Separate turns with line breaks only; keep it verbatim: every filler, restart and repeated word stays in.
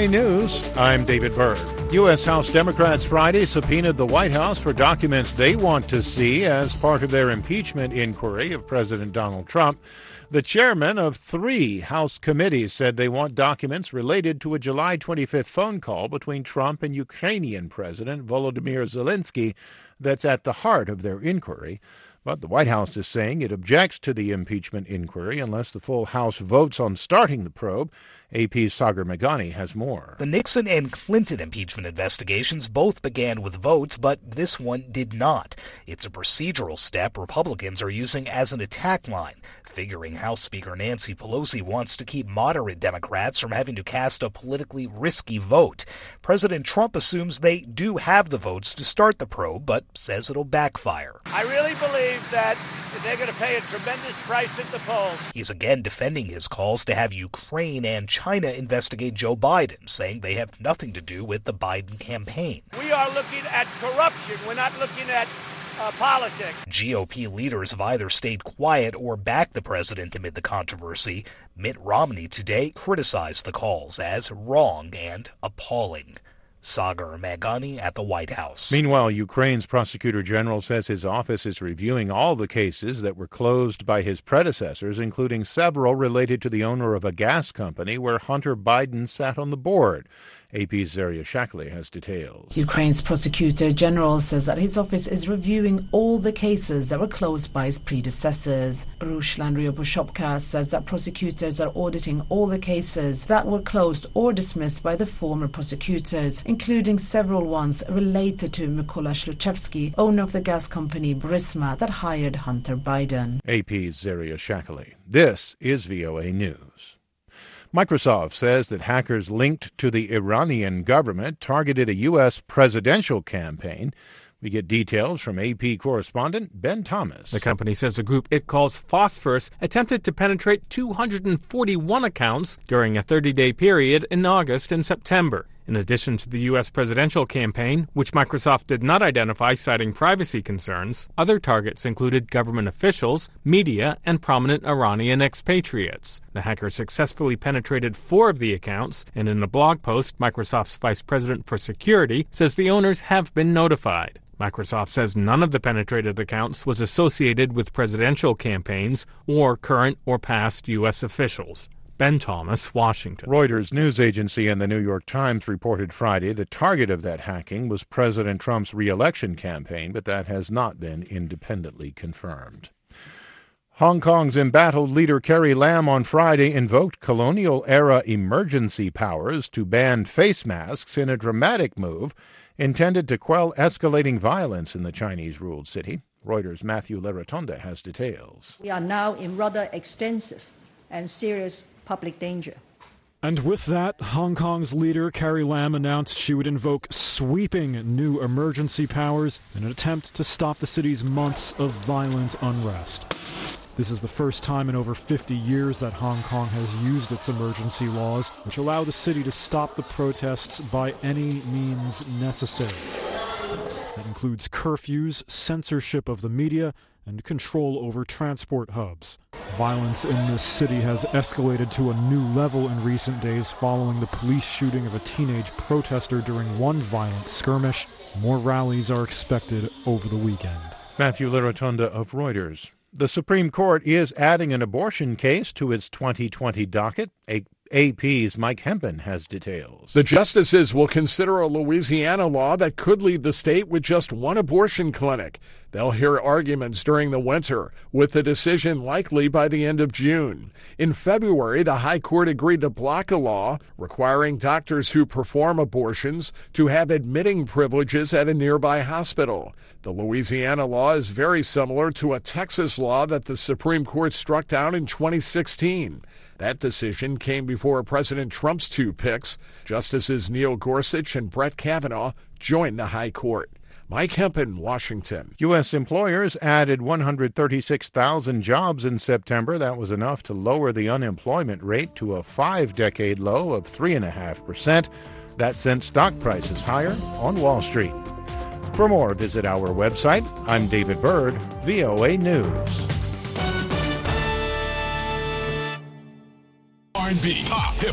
A News, I'm David Byrd. U S. House Democrats Friday subpoenaed the White House for documents they want to see as part of their impeachment inquiry of President Donald Trump. The chairman of three House committees said they want documents related to a July twenty-fifth phone call between Trump and Ukrainian President Volodymyr Zelensky that's at the heart of their inquiry. But the White House is saying it objects to the impeachment inquiry unless the full House votes on starting the probe. A P's Sagar Meghani has more.
The Nixon and Clinton impeachment investigations both began with votes, but this one did not. It's a procedural step Republicans are using as an attack line, figuring House Speaker Nancy Pelosi wants to keep moderate Democrats from having to cast a politically risky vote. President Trump assumes they do have the votes to start the probe, but says it'll backfire.
I really believe that they're going to pay a tremendous price at the polls.
He's again defending his calls to have Ukraine and China investigate Joe Biden, saying they have nothing to do with the Biden campaign.
We are looking at corruption. We're not looking at uh, politics.
G O P leaders have either stayed quiet or backed the president amid the controversy. Mitt Romney today criticized the calls as wrong and appalling. Sagar Meghani at the White House.
Meanwhile, Ukraine's prosecutor general says his office is reviewing all the cases that were closed by his predecessors, including several related to the owner of a gas company where Hunter Biden sat on the board. A P's Zaria Shackley has details.
Ukraine's prosecutor general says that his office is reviewing all the cases that were closed by his predecessors. Ruslan Ryabushoka says that prosecutors are auditing all the cases that were closed or dismissed by the former prosecutors, including several ones related to Mykola Shluchevsky, owner of the gas company Burisma that hired Hunter Biden.
A P's Zaria Shackley. This is V O A News. Microsoft says that hackers linked to the Iranian government targeted a U S presidential campaign. We get details from A P correspondent Ben Thomas.
The company says the group it calls Phosphorus attempted to penetrate two hundred forty-one accounts during a thirty-day period in August and September. In addition to the U S presidential campaign, which Microsoft did not identify citing privacy concerns, other targets included government officials, media, and prominent Iranian expatriates. The hackers successfully penetrated four of the accounts, and in a blog post, Microsoft's vice president for security says the owners have been notified. Microsoft says none of the penetrated accounts was associated with presidential campaigns or current or past U S officials. Ben Thomas, Washington.
Reuters news agency and the New York Times reported Friday the target of that hacking was President Trump's re-election campaign, but that has not been independently confirmed. Hong Kong's embattled leader Carrie Lam on Friday invoked colonial-era emergency powers to ban face masks in a dramatic move intended to quell escalating violence in the Chinese-ruled city. Reuters' Matthew Lerotonda has details.
We are now in rather extensive and serious public danger.
And with that, Hong Kong's leader Carrie Lam announced she would invoke sweeping new emergency powers in an attempt to stop the city's months of violent unrest. This is the first time in over fifty years that Hong Kong has used its emergency laws, which allow the city to stop the protests by any means necessary. That includes curfews, censorship of the media, and control over transport hubs. Violence in this city has escalated to a new level in recent days following the police shooting of a teenage protester during one violent skirmish. More rallies are expected over the weekend.
Matthew Lerotonda of Reuters. The Supreme Court is adding an abortion case to its twenty twenty docket. A A P's Mike Hempen has details.
The justices will consider a Louisiana law that could leave the state with just one abortion clinic. They'll hear arguments during the winter, with a decision likely by the end of June. In February, the High Court agreed to block a law requiring doctors who perform abortions to have admitting privileges at a nearby hospital. The Louisiana law is very similar to a Texas law that the Supreme Court struck down in twenty sixteen. That decision came before President Trump's two picks. Justices Neil Gorsuch and Brett Kavanaugh joined the High Court. Mike Hempen, Washington.
U S employers added one hundred thirty-six thousand jobs in September. That was enough to lower the unemployment rate to a five-decade low of three point five percent. That sent stock prices higher on Wall Street. For more, visit our website. I'm David Byrd, V O A News.
R and B, pop, hip